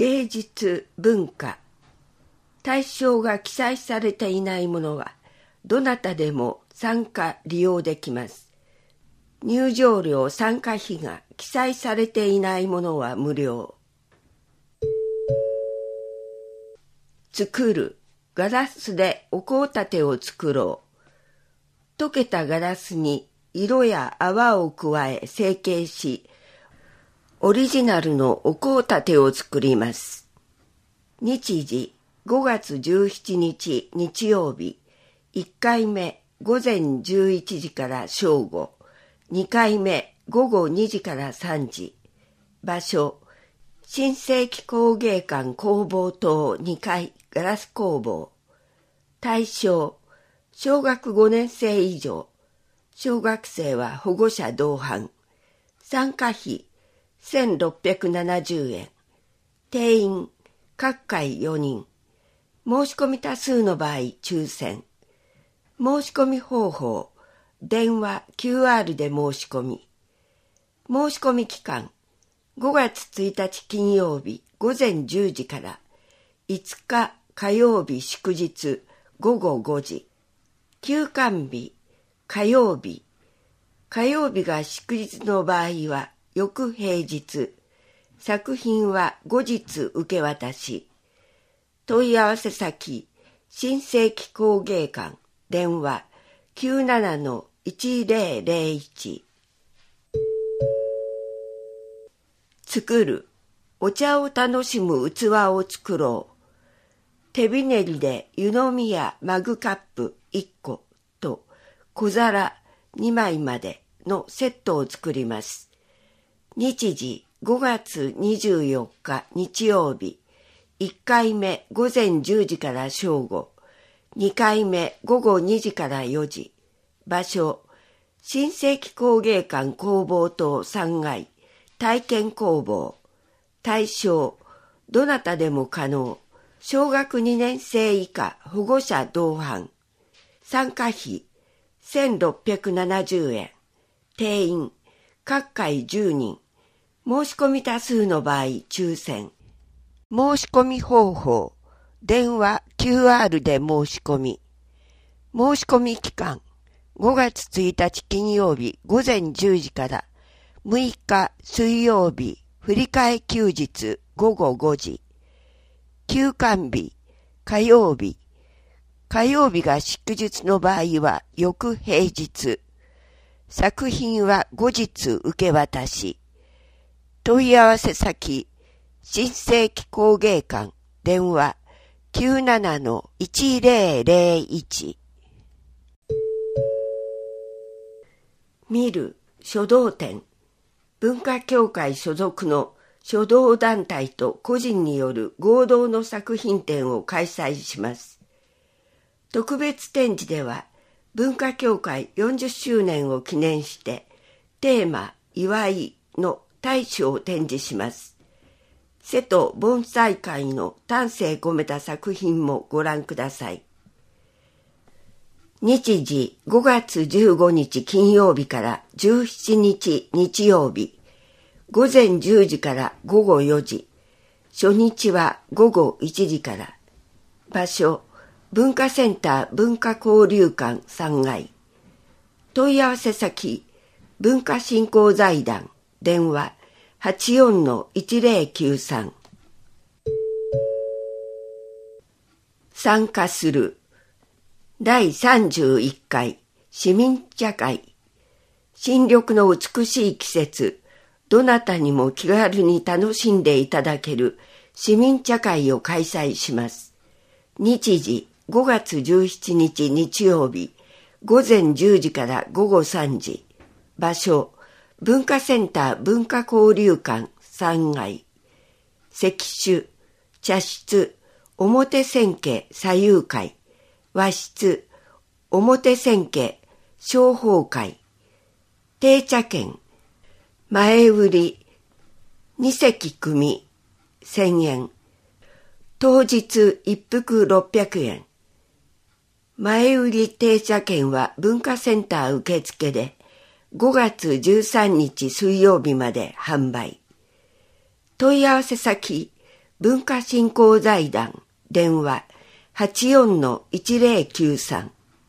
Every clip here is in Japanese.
芸術文化対象が記載されていないものはどなたでも参加利用できます。入場料参加費が記載されていないものは無料。作る、ガラスでお香立てを作ろう。溶けたガラスに色や泡を加え成形し、オリジナルのお香立てを作ります。日時5月17日日曜日、1回目午前11時から正午、2回目午後2時から3時。場所、新世紀工芸館工房棟2階ガラス工房。対象、小学5年生以上。小学生は保護者同伴。参加費1670円。定員各回4人。申し込み多数の場合抽選。申し込み方法、電話 QR で申し込み。申し込み期間、5月1日金曜日午前10時から5日火曜日祝日午後5時。休館日、火曜日。火曜日が祝日の場合は翌平日。作品は後日受け渡し。問い合わせ先、新世紀工芸館、電話 97-1001。作る、お茶を楽しむ器を作ろう。手びねりで湯飲みやマグカップ1個と小皿2枚までのセットを作ります。日時5月24日日曜日、1回目午前10時から正午、2回目午後2時から4時。場所、新世紀工芸館工房棟3階体験工房。対象、どなたでも可能。小学2年生以下保護者同伴。参加費1670円。定員各回10人。申し込み多数の場合抽選。申し込み方法、電話 QR で申し込み。申し込み期間、5月1日金曜日午前10時から6日水曜日振り替え休日午後5時。休館日、火曜日。火曜日が祝日の場合は翌平日。作品は後日受け渡し。問い合わせ先、新世紀工芸館、電話 97-1001。見る、書道展。文化協会所属の書道団体と個人による合同の作品展を開催します。特別展示では、文化協会40周年を記念して、テーマ、祝いの大使を展示します。瀬戸盆栽会の丹精込めた作品もご覧ください。日時5月15日金曜日から17日日曜日、午前10時から午後4時、初日は午後1時から。場所、文化センター文化交流館3階。問い合わせ先、文化振興財団、電話 84-1093。参加する。第31回市民茶会。新緑の美しい季節、どなたにも気軽に楽しんでいただける市民茶会を開催します。日時5月17日日曜日、午前10時から午後3時。場所、文化センター文化交流館3階。席種、茶室、表千家左右会。和室、表千家小宝会。定茶券、前売り、2席組、1000円。当日一服600円。前売り定茶券は文化センター受付で5月13日水曜日まで販売。問い合わせ先、 文化振興財団電話 84-1093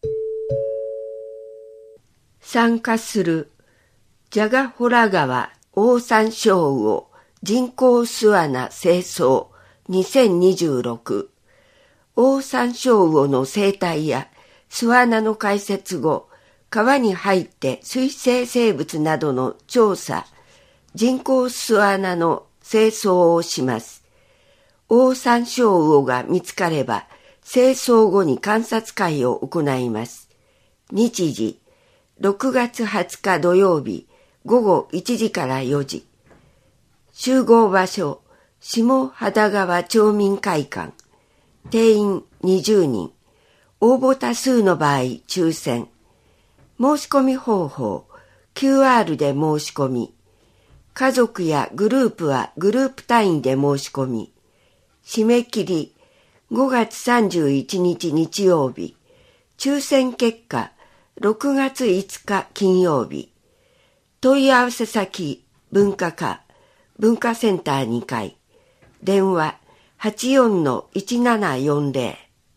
参加するジャガホラ川オオサンショウウオ人工巣穴清掃2026オオサンショウウオの生態や巣穴の開設後、川に入って水生生物などの調査、人工巣穴の清掃をします。オオサンショウウオが見つかれば、清掃後に観察会を行います。日時、6月20日土曜日、午後1時から4時。集合場所、下秦川町民会館。定員20人。応募多数の場合、抽選。申し込み方法、QR で申し込み。家族やグループはグループ単位で申し込み。締め切り、5月31日日曜日。抽選結果、6月5日金曜日。問い合わせ先、文化課、文化センター2階。電話、84-1740。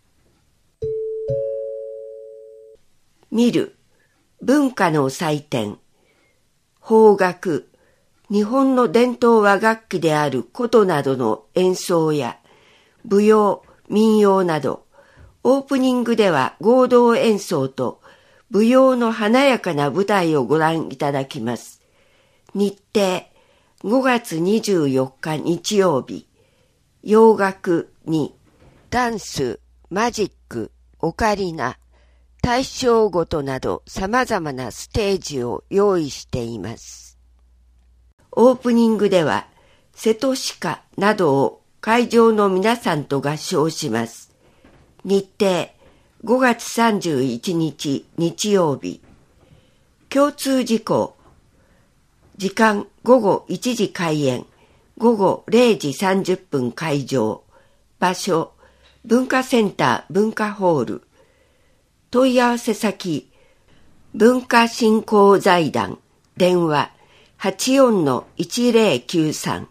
見る、文化の祭典。邦楽、日本の伝統和楽器である琴などの演奏や、舞踊、民謡など、オープニングでは合同演奏と舞踊の華やかな舞台をご覧いただきます。日程、5月24日日曜日。洋楽に、ダンス、マジック、オカリナ、大正琴など様々なステージを用意しています。オープニングでは、瀬戸鹿などを会場の皆さんと合唱します。日程、5月31日日曜日。共通事項。時間午後1時開演。午後0時30分開場。場所、文化センター文化ホール。問い合わせ先、文化振興財団。電話、84-1093。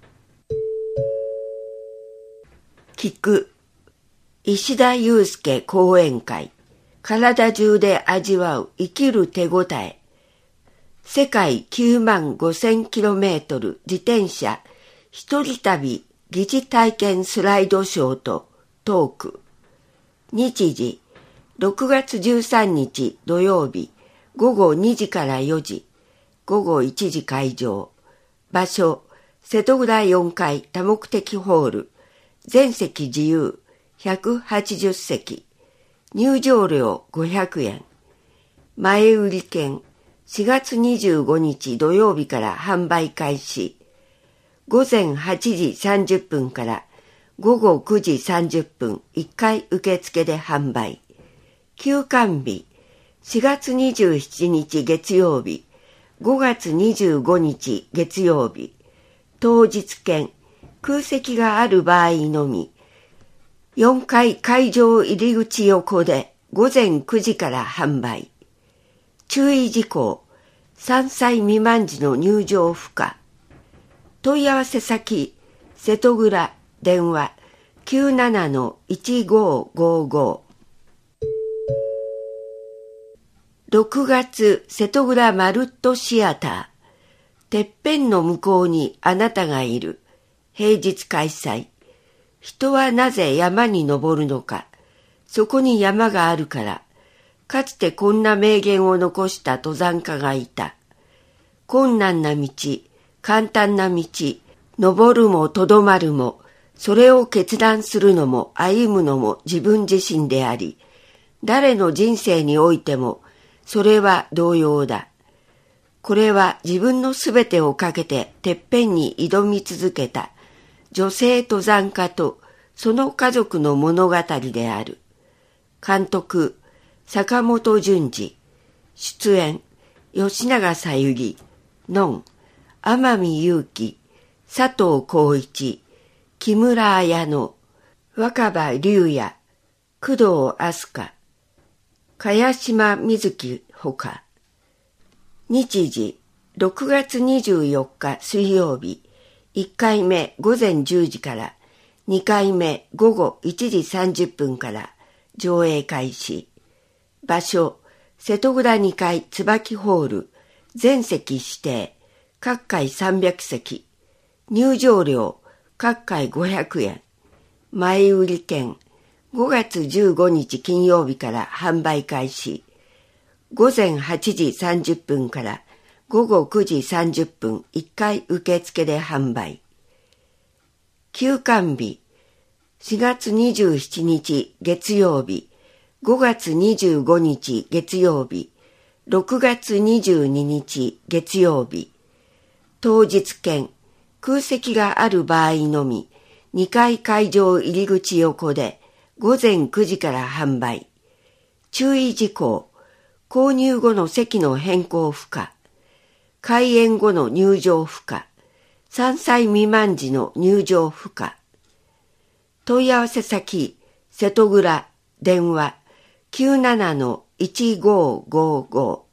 聞く、石田祐介講演会。体中で味わう生きる手応え。世界95,000km 自転車一人旅疑似体験スライドショーとトーク。日時、6月13日土曜日、午後2時から4時。午後1時開場。場所、瀬戸浦4階多目的ホール。全席自由、180席。入場料500円。前売り券、4月25日土曜日から販売開始。午前8時30分から午後9時30分1回受付で販売。休館日、4月27日月曜日、5月25日月曜日。当日券、空席がある場合のみ。4階会場入り口横で午前9時から販売。注意事項、3歳未満時の入場不可。問い合わせ先、瀬戸浦、電話、97-1555。6月、瀬戸浦マルットシアター。てっぺんの向こうにあなたがいる。平日開催。人はなぜ山に登るのか。そこに山があるから。かつてこんな名言を残した登山家がいた。困難な道、簡単な道、登るもとどまるも、それを決断するのも歩むのも自分自身であり、誰の人生においても、それは同様だ。これは自分のすべてをかけててっぺんに挑み続けた女性登山家とその家族の物語である。監督、坂本淳二。出演、吉永小百合、のん、天海祐希、佐藤浩一、木村彩乃、若葉龍也、工藤飛鳥、茅島瑞希ほか。日時、6月24日水曜日、1回目午前10時から、 2回目午後1時30分から上映開始。場所、瀬戸倉2階椿ホール、全席指定、各回300席。入場料、各回500円。前売り券、5月15日金曜日から販売開始。午前8時30分から午後9時30分1回受付で販売。休館日、4月27日月曜日、5月25日月曜日、6月22日月曜日。当日券、空席がある場合のみ、2階会場入り口横で午前9時から販売。注意事項、購入後の席の変更不可。開演後の入場不可。3歳未満時の入場不可。問い合わせ先、瀬戸倉、電話、97-1555